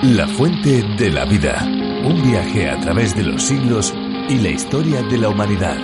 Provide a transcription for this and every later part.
La fuente de la vida. Un viaje a través de los siglos y la historia de la humanidad.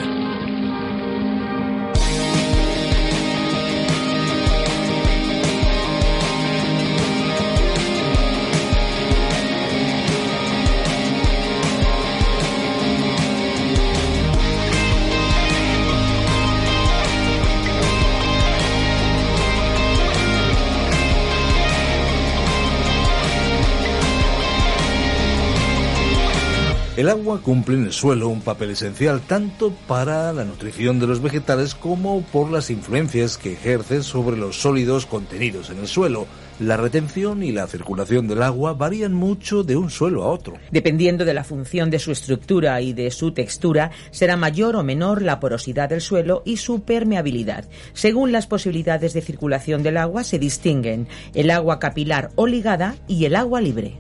El agua cumple en el suelo un papel esencial tanto para la nutrición de los vegetales como por las influencias que ejerce sobre los sólidos contenidos en el suelo. La retención y la circulación del agua varían mucho de un suelo a otro. Dependiendo de la función de su estructura y de su textura, será mayor o menor la porosidad del suelo y su permeabilidad. Según las posibilidades de circulación del agua, se distinguen el agua capilar o ligada y el agua libre.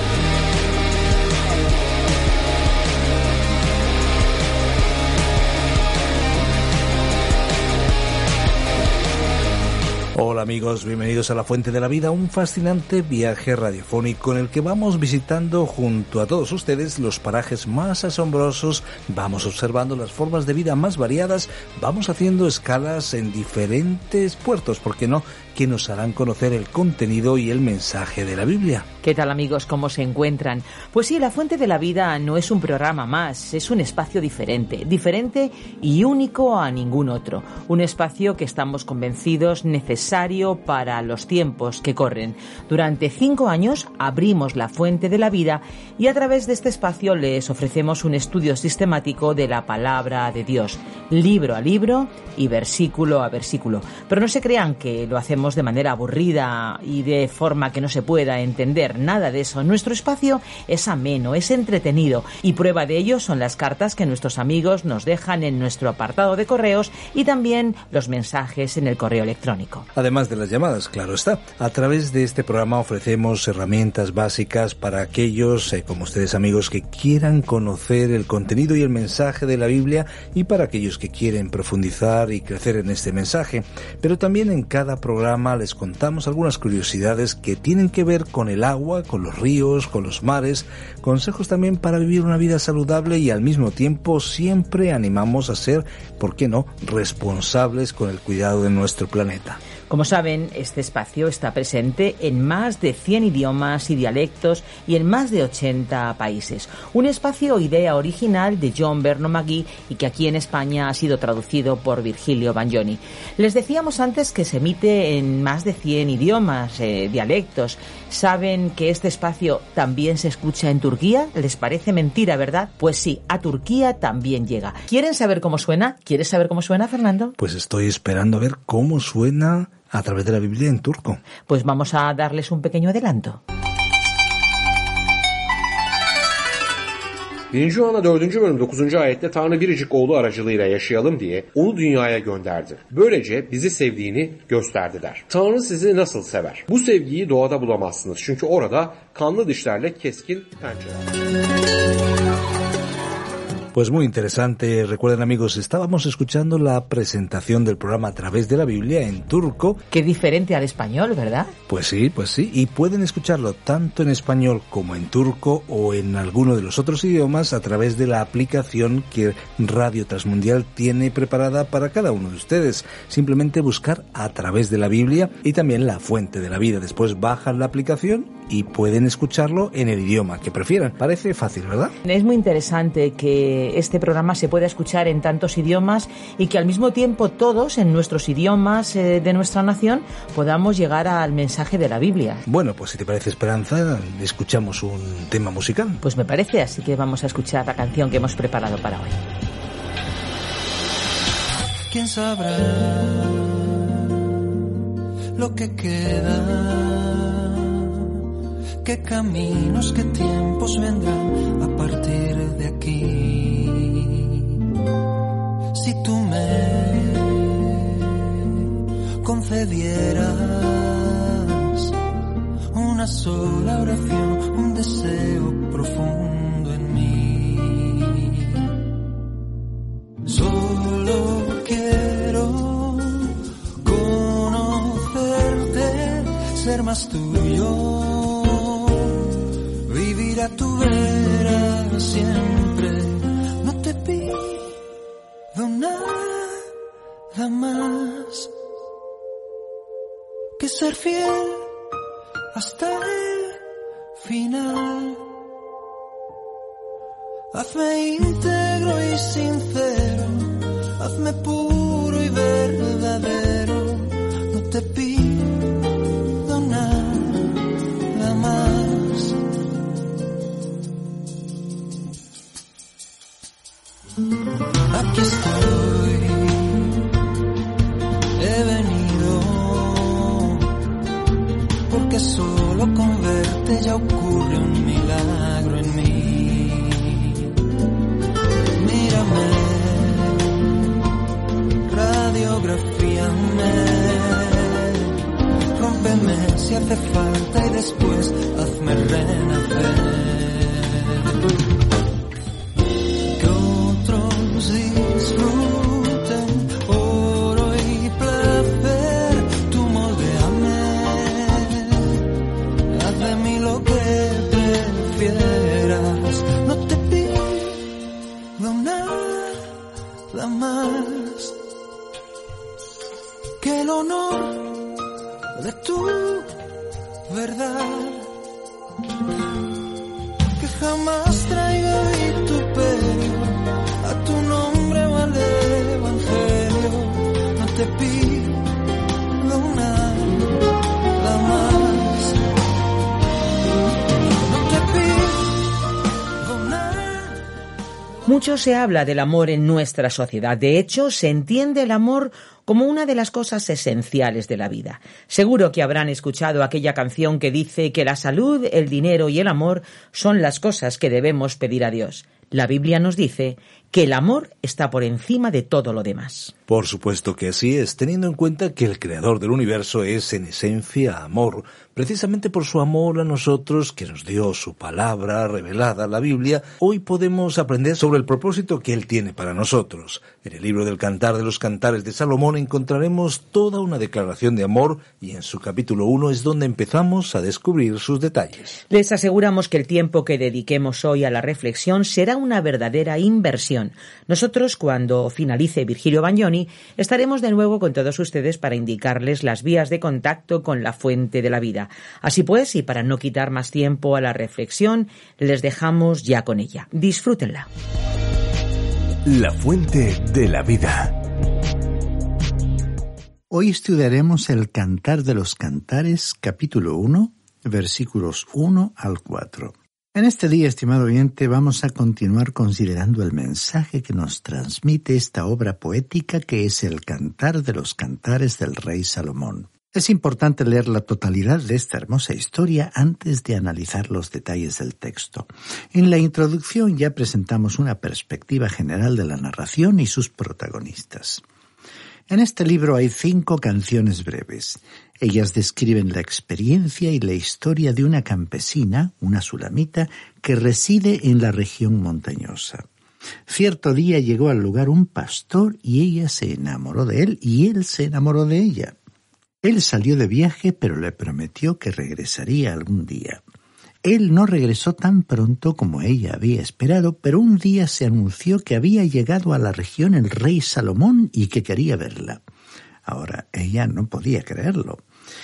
Hola amigos, bienvenidos a La Fuente de la Vida, un fascinante viaje radiofónico en el que vamos visitando junto a todos ustedes los parajes más asombrosos, vamos observando las formas de vida más variadas, vamos haciendo escalas en diferentes puertos, ¿por qué no?, que nos harán conocer el contenido y el mensaje de la Biblia. ¿Qué tal amigos? ¿Cómo se encuentran? Pues sí, La Fuente de la Vida no es un programa más, es un espacio diferente y único a ningún otro. Un espacio que estamos convencidos necesario para los tiempos que corren. Durante 5 años abrimos La Fuente de la Vida y a través de este espacio les ofrecemos un estudio sistemático de la Palabra de Dios, libro a libro y versículo a versículo. Pero no se crean que lo hacemos de manera aburrida y de forma que no se pueda entender nada de eso. Nuestro espacio es ameno, es entretenido y prueba de ello son las cartas que nuestros amigos nos dejan en nuestro apartado de correos y también los mensajes en el correo electrónico. Además de las llamadas, claro está. A través de este programa ofrecemos herramientas básicas para aquellos, como ustedes amigos, que quieran conocer el contenido y el mensaje de la Biblia y para aquellos que quieren profundizar y crecer en este mensaje. Pero también en cada programa les contamos algunas curiosidades que tienen que ver con el agua, con los ríos, con los mares, consejos también para vivir una vida saludable y al mismo tiempo siempre animamos a ser, ¿por qué no?, responsables con el cuidado de nuestro planeta. Como saben, este espacio está presente en más de 100 idiomas y dialectos y en más de 80 países. Un espacio o idea original de John Vernon McGee y que aquí en España ha sido traducido por Virgilio Bagnoni. Les decíamos antes que se emite en más de 100 idiomas, dialectos. ¿Saben que este espacio también se escucha en Turquía? ¿Les parece mentira, verdad? Pues sí, a Turquía también llega. ¿Quieren saber cómo suena? ¿Quieres saber cómo suena, Fernando? Pues estoy esperando a ver cómo suena a través de la Biblia en turco. Pues vamos a darles un pequeño adelanto. Birinci Yuhanna 4. bölüm 9. ayette Tanrı biricik oğlu aracılığıyla yaşayalım diye onu dünyaya gönderdi. Böylece bizi sevdiğini gösterdi der. Tanrı sizi nasıl sever? Bu sevgiyi doğada bulamazsınız. Çünkü orada kanlı dişlerle keskin pençeler. Pues muy interesante. Recuerden amigos, estábamos escuchando la presentación del programa a través de la Biblia en turco. Qué diferente al español, ¿verdad? Pues sí. Y pueden escucharlo tanto en español como en turco o en alguno de los otros idiomas a través de la aplicación que Radio Transmundial tiene preparada para cada uno de ustedes. Simplemente buscar a través de la Biblia y también La Fuente de la Vida. Después bajan la aplicación y pueden escucharlo en el idioma que prefieran. Parece fácil, ¿verdad? Es muy interesante que este programa se pueda escuchar en tantos idiomas y que al mismo tiempo todos en nuestros idiomas de nuestra nación podamos llegar al mensaje de la Biblia. Bueno, pues si te parece, Esperanza, escuchamos un tema musical. Pues me parece, así que vamos a escuchar la canción que hemos preparado para hoy. ¿Quién sabrá lo que queda? ¿Qué caminos, qué tiempos vendrán a partir de aquí? Si tú me concedieras una sola oración, un deseo profundo en mí, solo quiero conocerte, ser más tuyo, siga tu vera siempre. No te pido nada más que ser fiel hasta el final. Hazme íntegro y sincero, hazme puro y verdadero. No te pido nada más. Aquí estoy, he venido, porque solo con verte ya ocurre un milagro en mí. Mírame, radiografíame, rómpeme si hace falta y después hazme renacer. Que otros disfruten oro y placer, tú moldeame, haz de mí lo que prefieras. No te pido nada más que el honor de tu verdad, que jamás traiga vituperio a tu nombre o al evangelio. No te pido nada más, no te pido nada. Mucho se habla del amor en nuestra sociedad. De hecho, se entiende el amor como una de las cosas esenciales de la vida. Seguro que habrán escuchado aquella canción que dice que la salud, el dinero y el amor son las cosas que debemos pedir a Dios. La Biblia nos dice que el amor está por encima de todo lo demás. Por supuesto que así es, teniendo en cuenta que el creador del universo es en esencia amor, precisamente por su amor a nosotros que nos dio su palabra revelada, la Biblia. Hoy podemos aprender sobre el propósito que Él tiene para nosotros. En el libro del Cantar de los Cantares de Salomón encontraremos toda una declaración de amor y en su capítulo 1 es donde empezamos a descubrir sus detalles. Les aseguramos que el tiempo que dediquemos hoy a la reflexión será una verdadera inversión. Nosotros, cuando finalice Virgilio Bagnoni, estaremos de nuevo con todos ustedes para indicarles las vías de contacto con la fuente de la vida. Así pues, y para no quitar más tiempo a la reflexión, les dejamos ya con ella. Disfrútenla. La fuente de la vida. Hoy estudiaremos el Cantar de los Cantares, capítulo 1, versículos 1 al 4. En este día, estimado oyente, vamos a continuar considerando el mensaje que nos transmite esta obra poética que es el Cantar de los Cantares del rey Salomón. Es importante leer la totalidad de esta hermosa historia antes de analizar los detalles del texto. En la introducción ya presentamos una perspectiva general de la narración y sus protagonistas. En este libro hay 5 canciones breves. Ellas describen la experiencia y la historia de una campesina, una sulamita, que reside en la región montañosa. Cierto día llegó al lugar un pastor y ella se enamoró de él y él se enamoró de ella. Él salió de viaje, pero le prometió que regresaría algún día. Él no regresó tan pronto como ella había esperado, pero un día se anunció que había llegado a la región el rey Salomón y que quería verla. Ahora, ella no podía creerlo.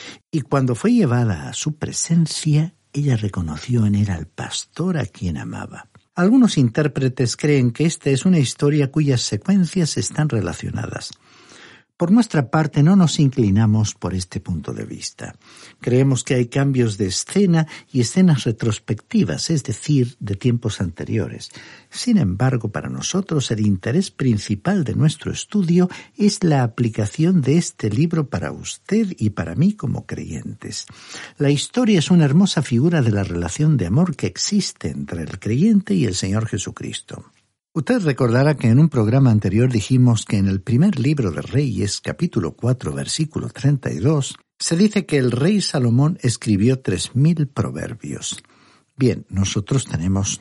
Y cuando fue llevada a su presencia, ella reconoció en él al pastor a quien amaba. Algunos intérpretes creen que esta es una historia cuyas secuencias están relacionadas. Por nuestra parte, no nos inclinamos por este punto de vista. Creemos que hay cambios de escena y escenas retrospectivas, es decir, de tiempos anteriores. Sin embargo, para nosotros el interés principal de nuestro estudio es la aplicación de este libro para usted y para mí como creyentes. La historia es una hermosa figura de la relación de amor que existe entre el creyente y el Señor Jesucristo. Usted recordará que en un programa anterior dijimos que en el primer libro de Reyes, capítulo 4, versículo 32, se dice que el rey Salomón escribió 3,000 proverbios. Bien, nosotros tenemos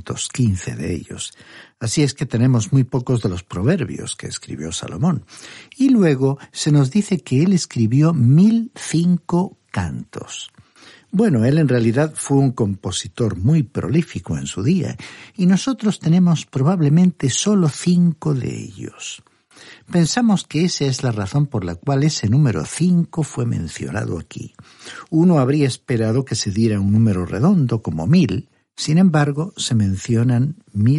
915 de ellos, así es que tenemos muy pocos de los proverbios que escribió Salomón. Y luego se nos dice que él escribió 1,005 cantos. Bueno, él en realidad fue un compositor muy prolífico en su día, y nosotros tenemos probablemente solo 5 de ellos. Pensamos que esa es la razón por la cual ese número 5 fue mencionado aquí. Uno habría esperado que se diera un número redondo como 1000, sin embargo se mencionan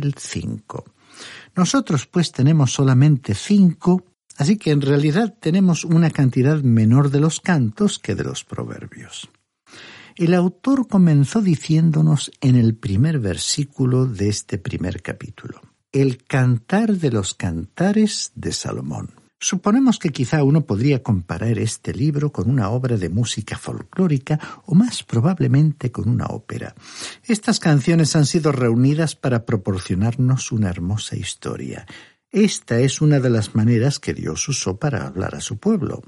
1005. Nosotros pues tenemos solamente 5, así que en realidad tenemos una cantidad menor de los cantos que de los proverbios. El autor comenzó diciéndonos en el primer versículo de este primer capítulo: el cantar de los cantares de Salomón. Suponemos que quizá uno podría comparar este libro con una obra de música folclórica o más probablemente con una ópera. Estas canciones han sido reunidas para proporcionarnos una hermosa historia. Esta es una de las maneras que Dios usó para hablar a su pueblo.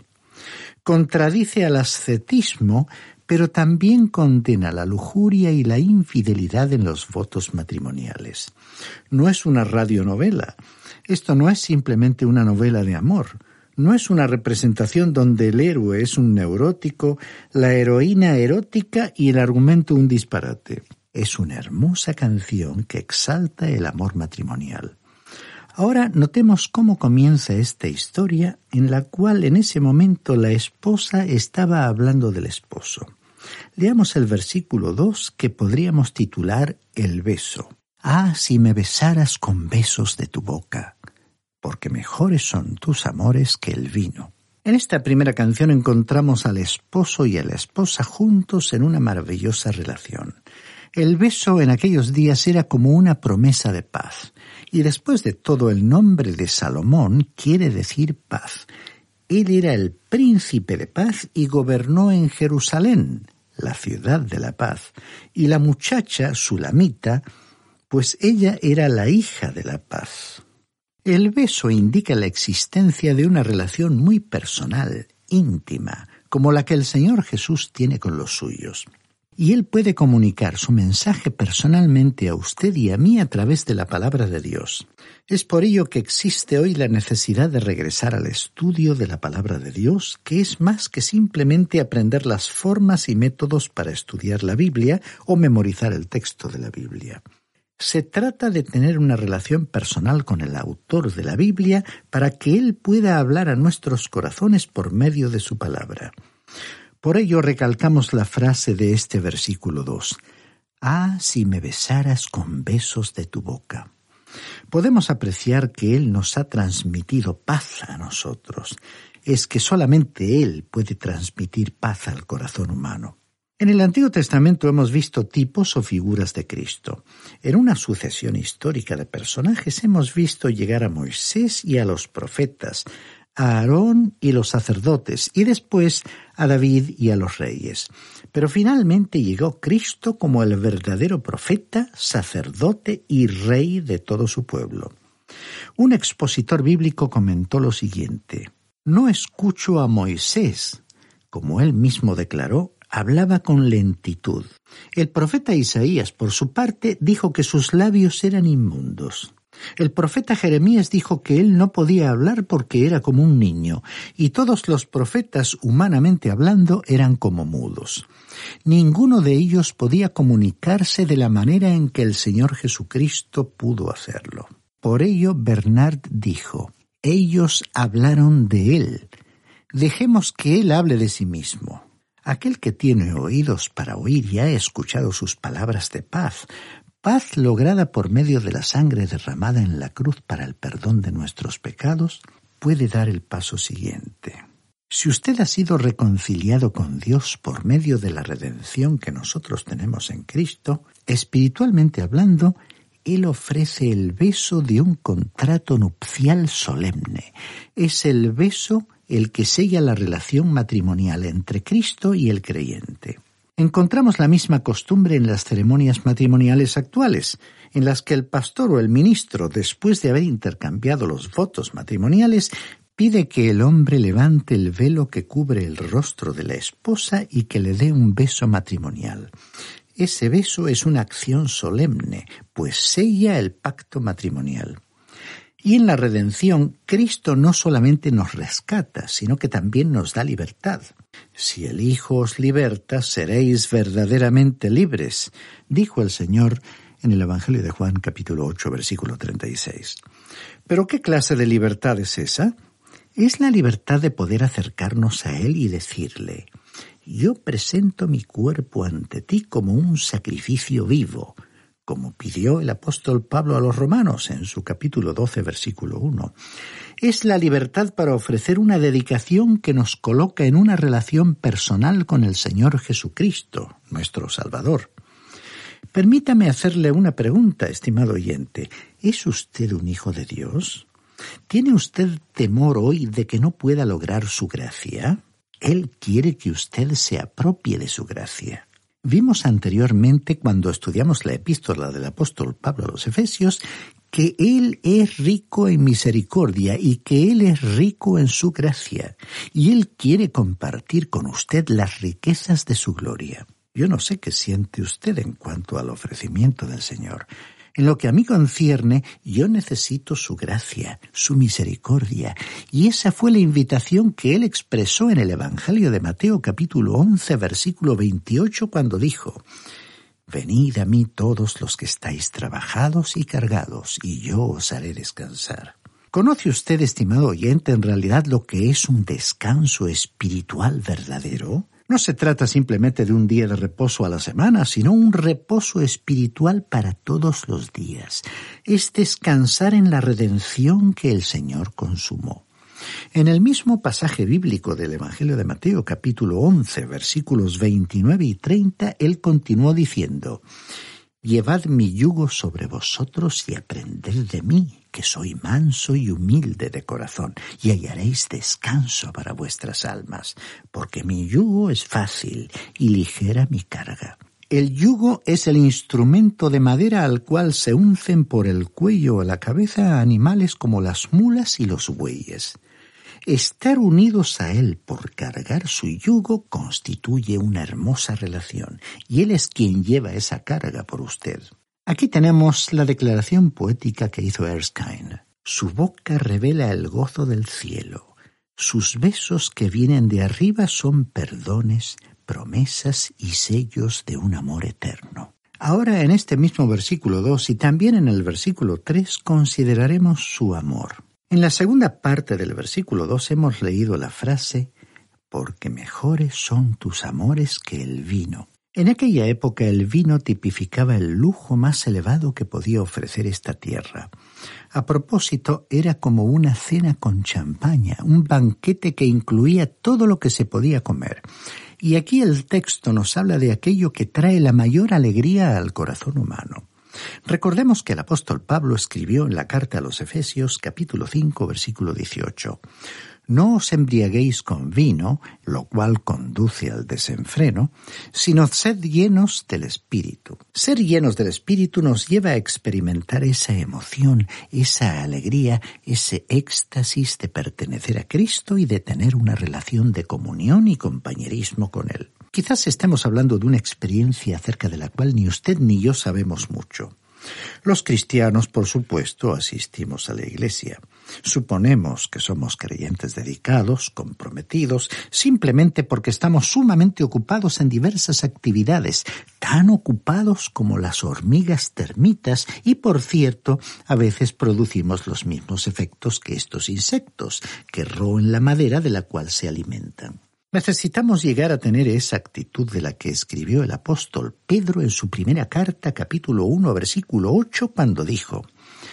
Contradice al ascetismo, pero también condena la lujuria y la infidelidad en los votos matrimoniales. No es una radionovela. Esto no es simplemente una novela de amor. No es una representación donde el héroe es un neurótico, la heroína erótica y el argumento un disparate. Es una hermosa canción que exalta el amor matrimonial. Ahora notemos cómo comienza esta historia, en la cual en ese momento la esposa estaba hablando del esposo. Leamos el versículo 2, que podríamos titular El beso. Ah, si me besaras con besos de tu boca, porque mejores son tus amores que el vino. En esta primera canción encontramos al esposo y a la esposa juntos en una maravillosa relación. El beso en aquellos días era como una promesa de paz, y después de todo el nombre de Salomón quiere decir paz. Él era el príncipe de paz y gobernó en Jerusalén, la ciudad de la paz, y la muchacha Sulamita, pues ella era la hija de la paz. El beso indica la existencia de una relación muy personal, íntima, como la que el Señor Jesús tiene con los suyos. Y Él puede comunicar su mensaje personalmente a usted y a mí a través de la palabra de Dios. Es por ello que existe hoy la necesidad de regresar al estudio de la palabra de Dios, que es más que simplemente aprender las formas y métodos para estudiar la Biblia o memorizar el texto de la Biblia. Se trata de tener una relación personal con el autor de la Biblia para que Él pueda hablar a nuestros corazones por medio de su palabra. Por ello recalcamos la frase de este versículo 2. Ah, si me besaras con besos de tu boca. Podemos apreciar que Él nos ha transmitido paz a nosotros. Es que solamente Él puede transmitir paz al corazón humano. En el Antiguo Testamento hemos visto tipos o figuras de Cristo. En una sucesión histórica de personajes hemos visto llegar a Moisés y a los profetas, a Aarón y los sacerdotes, y después a David y a los reyes. Pero finalmente llegó Cristo como el verdadero profeta, sacerdote y rey de todo su pueblo. Un expositor bíblico comentó lo siguiente: no escucho a Moisés, como él mismo declaró, hablaba con lentitud. El profeta Isaías, por su parte, dijo que sus labios eran inmundos. El profeta Jeremías dijo que él no podía hablar porque era como un niño, y todos los profetas, humanamente hablando, eran como mudos. Ninguno de ellos podía comunicarse de la manera en que el Señor Jesucristo pudo hacerlo. Por ello, Bernard dijo: ellos hablaron de él. Dejemos que él hable de sí mismo. Aquel que tiene oídos para oír y ha escuchado sus palabras de paz, paz lograda por medio de la sangre derramada en la cruz para el perdón de nuestros pecados, puede dar el paso siguiente. Si usted ha sido reconciliado con Dios por medio de la redención que nosotros tenemos en Cristo, espiritualmente hablando, Él ofrece el beso de un contrato nupcial solemne. Es el beso el que sella la relación matrimonial entre Cristo y el creyente. Encontramos la misma costumbre en las ceremonias matrimoniales actuales, en las que el pastor o el ministro, después de haber intercambiado los votos matrimoniales, pide que el hombre levante el velo que cubre el rostro de la esposa y que le dé un beso matrimonial. Ese beso es una acción solemne, pues sella el pacto matrimonial. Y en la redención, Cristo no solamente nos rescata, sino que también nos da libertad. Si el Hijo os liberta, seréis verdaderamente libres, dijo el Señor en el Evangelio de Juan, capítulo 8, versículo 36. ¿Pero qué clase de libertad es esa? Es la libertad de poder acercarnos a Él y decirle: yo presento mi cuerpo ante ti como un sacrificio vivo, como pidió el apóstol Pablo a los romanos en su capítulo 12, versículo 1. Es la libertad para ofrecer una dedicación que nos coloca en una relación personal con el Señor Jesucristo, nuestro Salvador. Permítame hacerle una pregunta, estimado oyente. ¿Es usted un hijo de Dios? ¿Tiene usted temor hoy de que no pueda lograr su gracia? Él quiere que usted se apropie de su gracia. Vimos anteriormente, cuando estudiamos la epístola del apóstol Pablo a los Efesios, que Él es rico en misericordia y que Él es rico en su gracia, y Él quiere compartir con usted las riquezas de su gloria. Yo no sé qué siente usted en cuanto al ofrecimiento del Señor. En lo que a mí concierne, yo necesito su gracia, su misericordia, y esa fue la invitación que Él expresó en el Evangelio de Mateo capítulo 11, versículo 28, cuando dijo: venid a mí todos los que estáis trabajados y cargados, y yo os haré descansar. ¿Conoce usted, estimado oyente, en realidad lo que es un descanso espiritual verdadero? No se trata simplemente de un día de reposo a la semana, sino un reposo espiritual para todos los días. Es descansar en la redención que el Señor consumó. En el mismo pasaje bíblico del Evangelio de Mateo, capítulo 11, versículos 29 y 30, Él continuó diciendo: llevad mi yugo sobre vosotros y aprended de mí, que soy manso y humilde de corazón, y hallaréis descanso para vuestras almas, porque mi yugo es fácil y ligera mi carga. El yugo es el instrumento de madera al cual se uncen por el cuello o la cabeza animales como las mulas y los bueyes. Estar unidos a Él por cargar su yugo constituye una hermosa relación, y Él es quien lleva esa carga por usted. Aquí tenemos la declaración poética que hizo Erskine. Su boca revela el gozo del cielo. Sus besos que vienen de arriba son perdones, promesas y sellos de un amor eterno. Ahora, en este mismo versículo 2 y también en el versículo 3 consideraremos su amor. En la segunda parte del versículo 2 hemos leído la frase: porque mejores son tus amores que el vino. En aquella época el vino tipificaba el lujo más elevado que podía ofrecer esta tierra. A propósito, era como una cena con champaña, un banquete que incluía todo lo que se podía comer. Y aquí el texto nos habla de aquello que trae la mayor alegría al corazón humano. Recordemos que el apóstol Pablo escribió en la carta a los Efesios, capítulo 5, versículo 18: no os embriaguéis con vino, lo cual conduce al desenfreno, sino sed llenos del Espíritu. Ser llenos del Espíritu nos lleva a experimentar esa emoción, esa alegría, ese éxtasis de pertenecer a Cristo y de tener una relación de comunión y compañerismo con Él. Quizás estemos hablando de una experiencia acerca de la cual ni usted ni yo sabemos mucho. Los cristianos, por supuesto, asistimos a la iglesia. Suponemos que somos creyentes dedicados, comprometidos, simplemente porque estamos sumamente ocupados en diversas actividades, tan ocupados como las hormigas termitas, y por cierto, a veces producimos los mismos efectos que estos insectos, que roen la madera de la cual se alimentan. Necesitamos llegar a tener esa actitud de la que escribió el apóstol Pedro en su primera carta, capítulo 1, versículo 8, cuando dijo: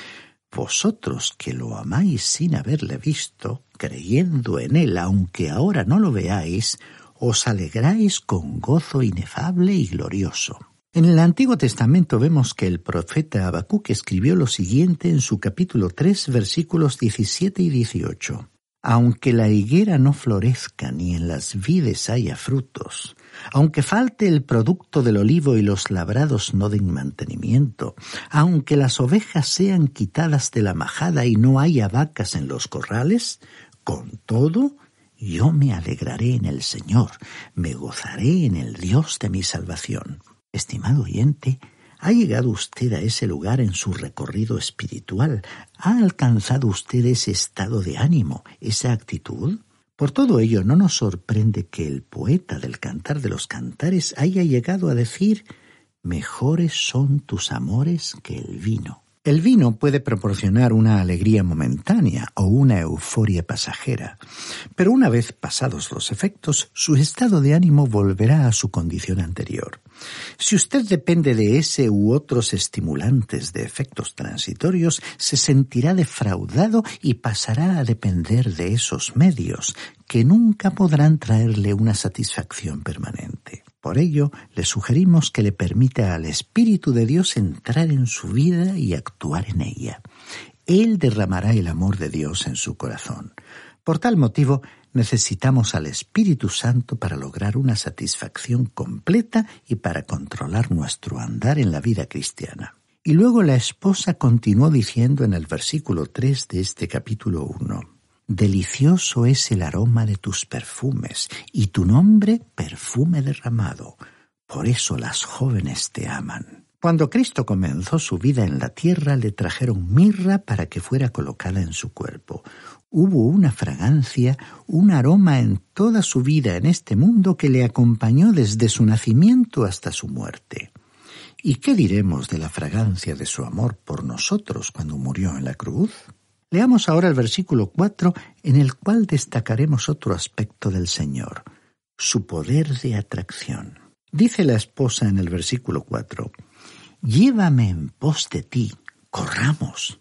vosotros que lo amáis sin haberle visto, creyendo en él, aunque ahora no lo veáis, os alegráis con gozo inefable y glorioso. En el Antiguo Testamento vemos que el profeta Habacuc escribió lo siguiente en su capítulo 3, versículos 17 y 18. Aunque la higuera no florezca ni en las vides haya frutos, aunque falte el producto del olivo y los labrados no den mantenimiento, aunque las ovejas sean quitadas de la majada y no haya vacas en los corrales, con todo yo me alegraré en el Señor, me gozaré en el Dios de mi salvación. Estimado oyente, ¿Ha llegado usted a ese lugar en su recorrido espiritual? ¿Ha alcanzado usted ese estado de ánimo, esa actitud? Por todo ello, no nos sorprende que el poeta del Cantar de los Cantares haya llegado a decir: «Mejores son tus amores que el vino». El vino puede proporcionar una alegría momentánea o una euforia pasajera, pero una vez pasados los efectos, su estado de ánimo volverá a su condición anterior. Si usted depende de ese u otros estimulantes de efectos transitorios, se sentirá defraudado y pasará a depender de esos medios, que nunca podrán traerle una satisfacción permanente. Por ello, le sugerimos que le permita al Espíritu de Dios entrar en su vida y actuar en ella. Él derramará el amor de Dios en su corazón. Por tal motivo, necesitamos al Espíritu Santo para lograr una satisfacción completa y para controlar nuestro andar en la vida cristiana. Y luego la esposa continuó diciendo en el versículo 3 de este capítulo 1: «Delicioso es el aroma de tus perfumes, y tu nombre perfume derramado. Por eso las jóvenes te aman». Cuando Cristo comenzó su vida en la tierra, le trajeron mirra para que fuera colocada en su cuerpo. Hubo una fragancia, un aroma en toda su vida en este mundo que le acompañó desde su nacimiento hasta su muerte. ¿Y qué diremos de la fragancia de su amor por nosotros cuando murió en la cruz? Leamos ahora el versículo 4, en el cual destacaremos otro aspecto del Señor: su poder de atracción. Dice la esposa en el versículo 4: «Llévame en pos de ti, corramos.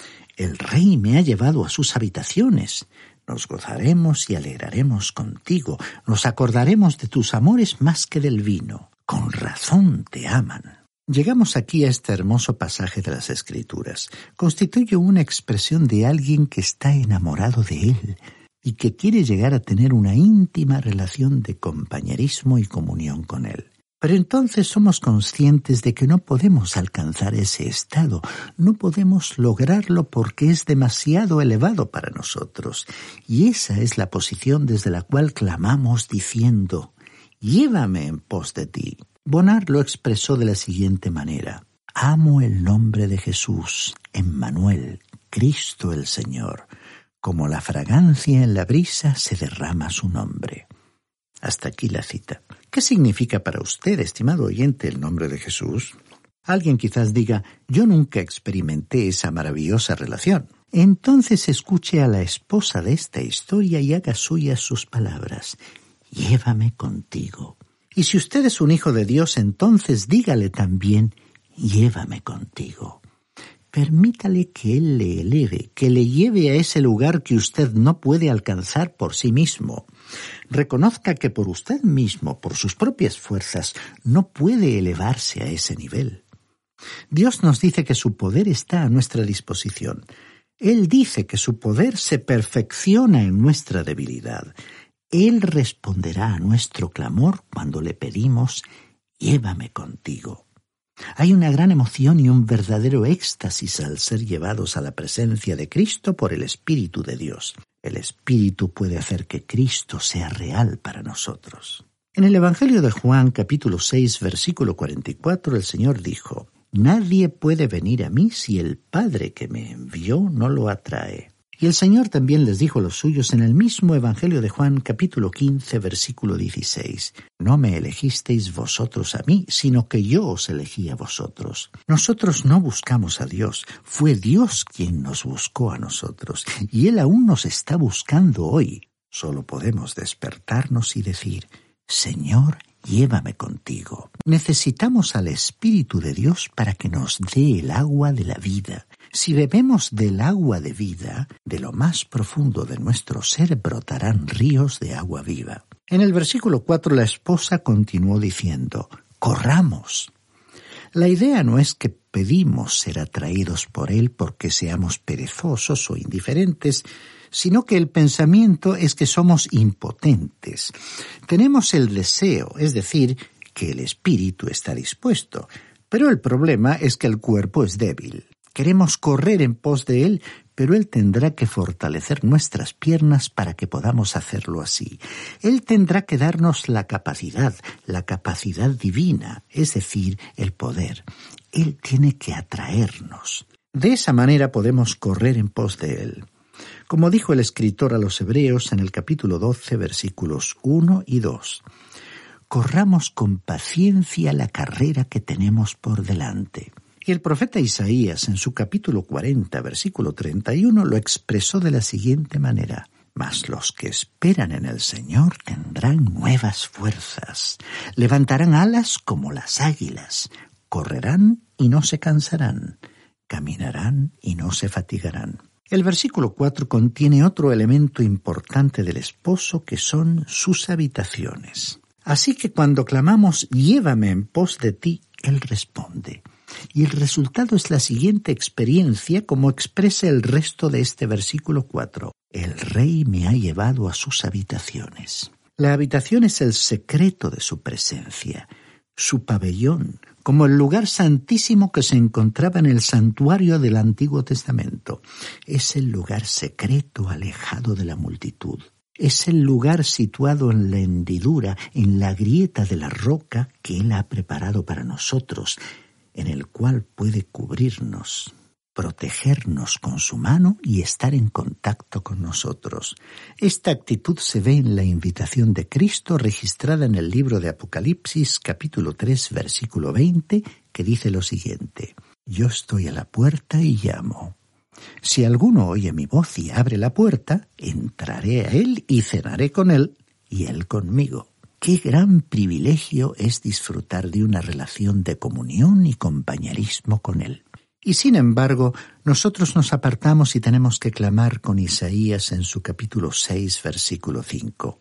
El Rey me ha llevado a sus habitaciones. Nos gozaremos y alegraremos contigo. Nos acordaremos de tus amores más que del vino. Con razón te aman». Llegamos aquí a este hermoso pasaje de las Escrituras. Constituye una expresión de alguien que está enamorado de él y que quiere llegar a tener una íntima relación de compañerismo y comunión con él. Pero entonces somos conscientes de que no podemos alcanzar ese estado, no podemos lograrlo porque es demasiado elevado para nosotros. Y esa es la posición desde la cual clamamos diciendo: «Llévame en pos de ti». Bonar lo expresó de la siguiente manera: «Amo el nombre de Jesús, Emmanuel, Cristo el Señor. Como la fragancia en la brisa se derrama su nombre». Hasta aquí la cita. ¿Qué significa para usted, estimado oyente, el nombre de Jesús? Alguien quizás diga: «Yo nunca experimenté esa maravillosa relación». Entonces escuche a la esposa de esta historia y haga suyas sus palabras: «Llévame contigo». Y si usted es un hijo de Dios, entonces dígale también: «Llévame contigo». Permítale que Él le eleve, que le lleve a ese lugar que usted no puede alcanzar por sí mismo. Reconozca que por usted mismo, por sus propias fuerzas, no puede elevarse a ese nivel. Dios nos dice que su poder está a nuestra disposición. Él dice que su poder se perfecciona en nuestra debilidad. Él responderá a nuestro clamor cuando le pedimos: «Llévame contigo». Hay una gran emoción y un verdadero éxtasis al ser llevados a la presencia de Cristo por el Espíritu de Dios. El Espíritu puede hacer que Cristo sea real para nosotros. En el Evangelio de Juan, capítulo 6, versículo 44, el Señor dijo: «Nadie puede venir a mí si el Padre que me envió no lo atrae». Y el Señor también les dijo a los suyos en el mismo Evangelio de Juan, capítulo 15, versículo 16: «No me elegisteis vosotros a mí, sino que yo os elegí a vosotros». Nosotros no buscamos a Dios, fue Dios quien nos buscó a nosotros, y Él aún nos está buscando hoy. Solo podemos despertarnos y decir: «Señor, llévame contigo». Necesitamos al Espíritu de Dios para que nos dé el agua de la vida. Si bebemos del agua de vida, de lo más profundo de nuestro ser brotarán ríos de agua viva. En el versículo 4 la esposa continuó diciendo: «Corramos». La idea no es que pedimos ser atraídos por Él porque seamos perezosos o indiferentes, sino que el pensamiento es que somos impotentes. Tenemos el deseo, es decir, que el espíritu está dispuesto, pero el problema es que el cuerpo es débil. Queremos correr en pos de Él, pero Él tendrá que fortalecer nuestras piernas para que podamos hacerlo así. Él tendrá que darnos la capacidad divina, es decir, el poder. Él tiene que atraernos. De esa manera podemos correr en pos de Él. Como dijo el escritor a los Hebreos en el capítulo 12, versículos 1 y 2, corramos con paciencia la carrera que tenemos por delante. Y el profeta Isaías en su capítulo 40, versículo 31, lo expresó de la siguiente manera: mas los que esperan en el Señor tendrán nuevas fuerzas, levantarán alas como las águilas, correrán y no se cansarán, caminarán y no se fatigarán. El versículo 4 contiene otro elemento importante del esposo, que son sus habitaciones. Así que cuando clamamos «Llévame en pos de ti», Él responde. Y el resultado es la siguiente experiencia, como expresa el resto de este versículo 4. El Rey me ha llevado a sus habitaciones. La habitación es el secreto de su presencia, su pabellón, como el lugar santísimo que se encontraba en el santuario del Antiguo Testamento. Es el lugar secreto, alejado de la multitud. Es el lugar situado en la hendidura, en la grieta de la roca que Él ha preparado para nosotros, en el cual puede cubrirnos, protegernos con su mano y estar en contacto con nosotros. Esta actitud se ve en la invitación de Cristo registrada en el libro de Apocalipsis, capítulo 3, versículo 20, que dice lo siguiente: Yo estoy a la puerta y llamo. Si alguno oye mi voz y abre la puerta, entraré a él y cenaré con él y él conmigo. Qué gran privilegio es disfrutar de una relación de comunión y compañerismo con Él. Y sin embargo, nosotros nos apartamos y tenemos que clamar con Isaías en su capítulo 6, versículo 5.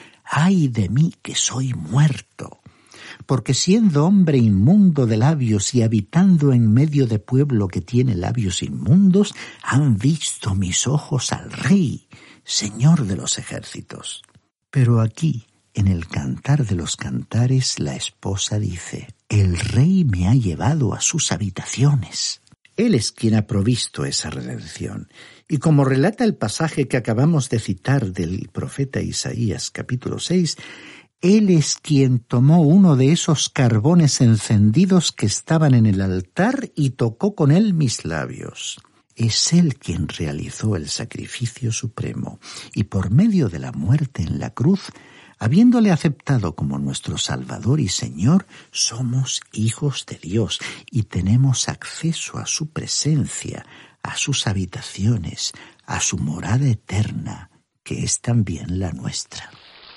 ¡Ay de mí que soy muerto! Porque siendo hombre inmundo de labios y habitando en medio de pueblo que tiene labios inmundos, han visto mis ojos al Rey, Señor de los ejércitos. Pero aquí, en el Cantar de los Cantares, la esposa dice: el Rey me ha llevado a sus habitaciones. Él es quien ha provisto esa redención. Y como relata el pasaje que acabamos de citar del profeta Isaías, capítulo 6, Él es quien tomó uno de esos carbones encendidos que estaban en el altar y tocó con él mis labios. Es Él quien realizó el sacrificio supremo, y por medio de la muerte en la cruz, habiéndole aceptado como nuestro Salvador y Señor, somos hijos de Dios y tenemos acceso a su presencia, a sus habitaciones, a su morada eterna, que es también la nuestra.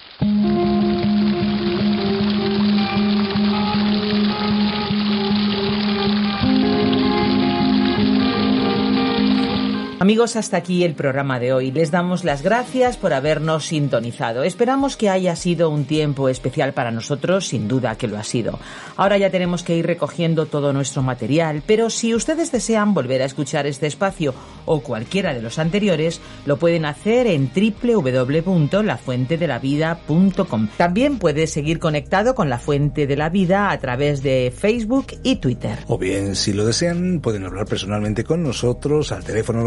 Amigos, hasta aquí el programa de hoy. Les damos las gracias por habernos sintonizado. Esperamos que haya sido un tiempo especial para nosotros, sin duda que lo ha sido. Ahora ya tenemos que ir recogiendo todo nuestro material, pero si ustedes desean volver a escuchar este espacio o cualquiera de los anteriores, lo pueden hacer en www.lafuentedelavida.com. También puede seguir conectado con La Fuente de la Vida a través de Facebook y Twitter. O bien, si lo desean, pueden hablar personalmente con nosotros al teléfono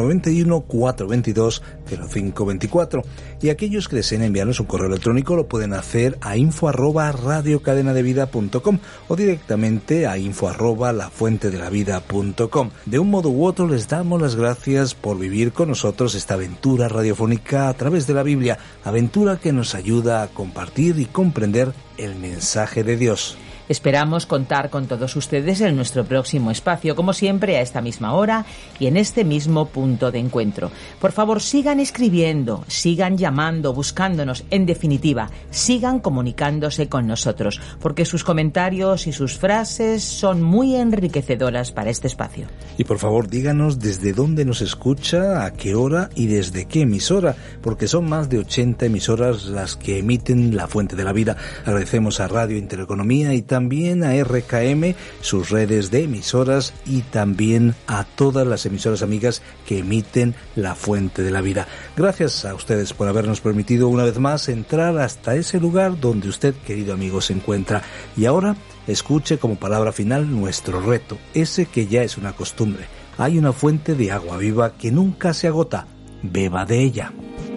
91-422-0524. Y aquellos que deseen enviarnos un correo electrónico lo pueden hacer a info@radiocadenadevida.com o directamente a info@lafuentedelavida.com. De un modo u otro les damos las gracias por vivir con nosotros esta aventura radiofónica a través de la Biblia, aventura que nos ayuda a compartir y comprender el mensaje de Dios. Esperamos contar con todos ustedes en nuestro próximo espacio, como siempre a esta misma hora y en este mismo punto de encuentro. Por favor, sigan escribiendo, sigan llamando, buscándonos, en definitiva, sigan comunicándose con nosotros, porque sus comentarios y sus frases son muy enriquecedoras para este espacio. Y por favor, díganos desde dónde nos escucha, a qué hora y desde qué emisora, porque son más de 80 emisoras las que emiten La Fuente de la Vida. Agradecemos a Radio Intereconomía y también a RKM, sus redes de emisoras, y también a todas las emisoras amigas que emiten La Fuente de la Vida. Gracias a ustedes por habernos permitido una vez más entrar hasta ese lugar donde usted, querido amigo, se encuentra. Y ahora, escuche como palabra final nuestro reto, ese que ya es una costumbre. Hay una fuente de agua viva que nunca se agota. Beba de ella.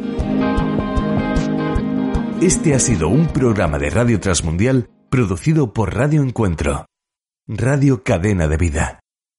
Este ha sido un programa de Radio Transmundial producido por Radio Encuentro, Radio Cadena de Vida.